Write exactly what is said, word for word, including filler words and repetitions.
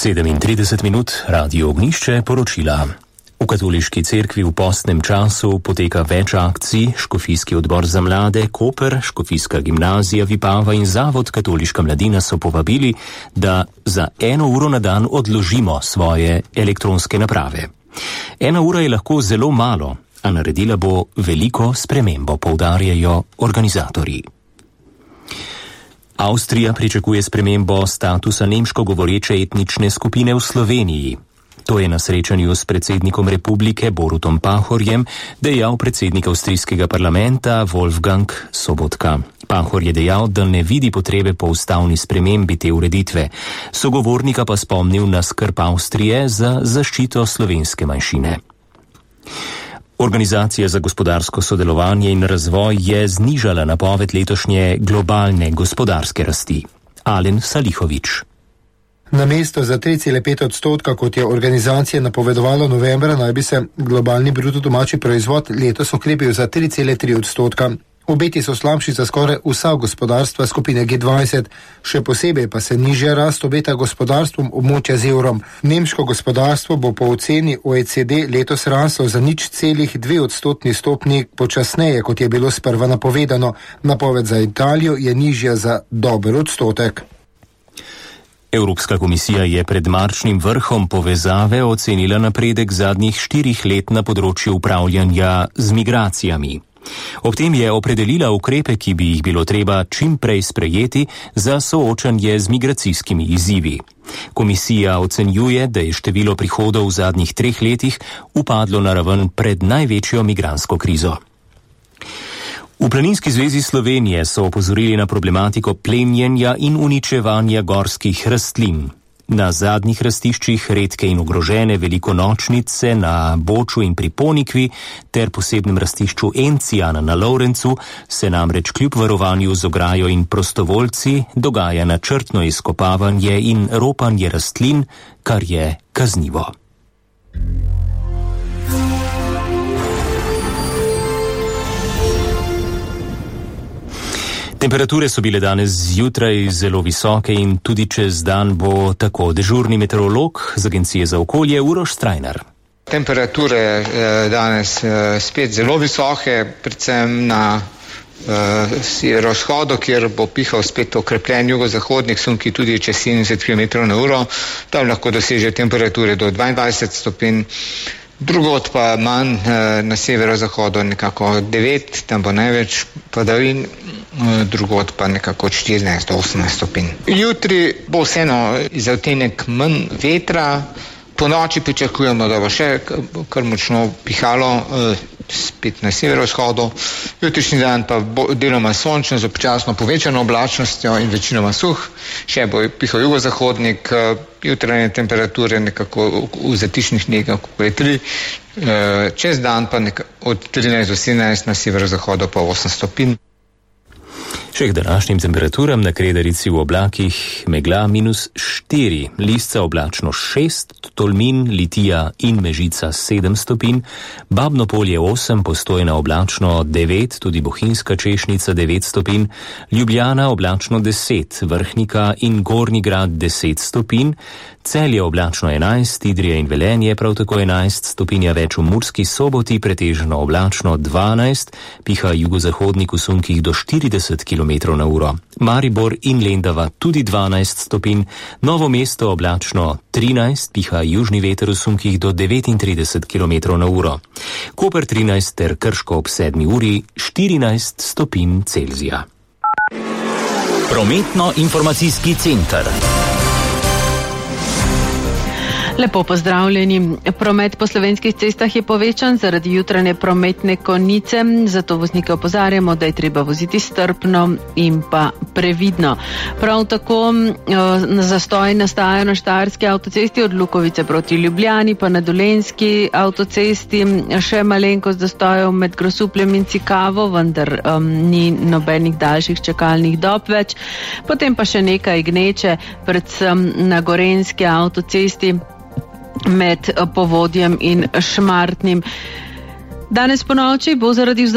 sedemintrideset minut, Radio Ognjišče, poročila. V katoliški cerkvi v postnem času poteka več akcij. Škofijski odbor za mlade, Koper, Škofijska gimnazija Vipava in Zavod Katoliška mladina so povabili, da za eno uro na dan odložimo svoje elektronske naprave. Ena ura je lahko zelo malo, a naredila bo veliko spremembo, poudarjajo organizatorji. Avstrija pričakuje spremembo statusa nemško govoreče etnične skupine v Sloveniji. To je na srečanju s predsednikom republike Borutom Pahorjem dejal predsednik avstrijskega parlamenta Wolfgang Sobotka. Pahor je dejal, da ne vidi potrebe po ustavni spremembi te ureditve. Sogovornika pa spomnil na skrb Avstrije za zaščito slovenske manjšine. Organizacija za gospodarsko sodelovanje in razvoj je znižala napoved letošnje globalne gospodarske rasti. Alen Salihovič. Namesto za tri cele pet odstotka, kot je organizacija napovedovala novembra, naj bi se globalni bruto domači proizvod letos okrepil za tri cele tri odstotka. Obeti so slabši za skoraj vsa gospodarstva skupine G dvajset, še posebej pa se nižja rast obeta gospodarstvom območja z evrom. Nemško gospodarstvo bo po oceni O E C D letos raslo za nič celih dve odstotni stopnji počasneje, kot je bilo sprva napovedano. Napoved za Italijo je nižja za dober odstotek. Evropska komisija je pred marčnim vrhom povezave ocenila napredek zadnjih štirih let na področju upravljanja z migracijami. Ob tem je opredelila ukrepe, ki bi jih bilo treba čim prej sprejeti za soočanje z migracijskimi izzivi. Komisija ocenjuje, da je število prihodov v zadnjih treh letih upadlo na raven pred največjo migransko krizo. V Planinski zvezi Slovenije so opozorili na problematiko plenjenja in uničevanja gorskih rastlin. Na zadnjih rastiščih redke in ogrožene velikonočnice na Boču in pri Ponikvi ter posebnem rastišču Encijana na Lovrencu se namreč kljub varovanju z ograjo in prostovoljci dogaja načrtno izkopavanje in ropanje rastlin, kar je kaznivo. Temperature so bile danes zjutraj zelo visoke in tudi čez dan bo tako. Dežurni meteorolog z Agencije za okolje Uroš Strajnar. Temperature eh, danes eh, spet zelo visoke, predvsem na eh, severovzhodu, kjer bo pihal spet okrepljen jugozahodnik sunki tudi čez sedemdeset kilometrov na uro. Tam lahko doseže temperature do dvaindvajset stopinj. Drugod pa manj, na severozahodu nekako devet, tam bo največ padavin, drugod pa nekako štirinajst do osemnajst stopinj. Jutri bo vseeno za odtenek manj vetra, po noči pričakujemo, da bo še kar močno pihalo, spet na severovzhodu. Jutrišnji dan pa bo deloma sončno z občasno povečano oblačnostjo in večinoma suh, še bo pihal jugozahodnik, jutranje temperature nekako v zatišnih nekaj okoli tri, čez dan pa od trinajst do sedemnajst, na severozahodu pa osem stopinj. Še k današnjim temperaturam na Kredarici v oblakih megla minus štiri, Lisca oblačno šest, Tolmin, Litija in Mežica sedem stopinj, Babno Polje osem, Postojna oblačno devet, tudi Bohinjska Češnica devet stopinj, Ljubljana oblačno deset, Vrhnika in Gornji Grad deset stopinj, Celje oblačno enajst, Idrija in Velenje prav tako enajst, stopinja več v Murski Soboti, pretežno oblačno dvanajst, piha jugozahodnik v sunkih do štirideset kilometrov na uro. Maribor in Lendava tudi dvanajst stopinj, Novo mesto oblačno trinajst, piha južni veter v sunkih do devetintrideset kilometrov na uro. Koper trinajst ter Krško ob sedmi uri štirinajst stopinj Celzija. Prometno-informacijski center. Lepo pozdravljeni. Promet po slovenskih cestah je povečan zaradi jutranje prometne konice, zato voznike opozarjamo, da je treba voziti strpno in pa previdno. Prav tako zastoj nastaja na Štajerski avtocesti od Lukovice proti Ljubljani, pa na Dolenjski avtocesti še malenkost zastojev med Grosupljem in Cikavo, vendar um, ni nobenih daljših čakalnih dob več. Potem pa še nekaj gneče, predvsem na Gorenjski avtocesti med Povodjem in Šmartnim. Danes ponoči bo zaradi